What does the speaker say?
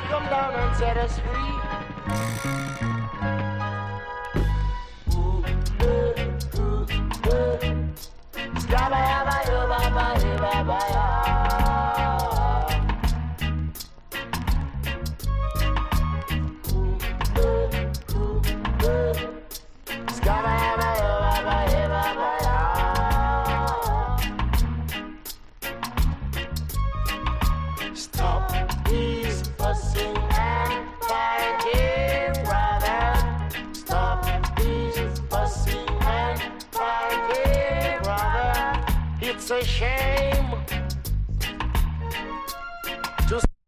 come down and set us free. Ooh, Skabba yabba yo baba ye baba ya. Skabba yabba yo baba ye baba ya. Stop these fussing and fighting, brother. Stop these fussing and fighting, brother. It's a shame.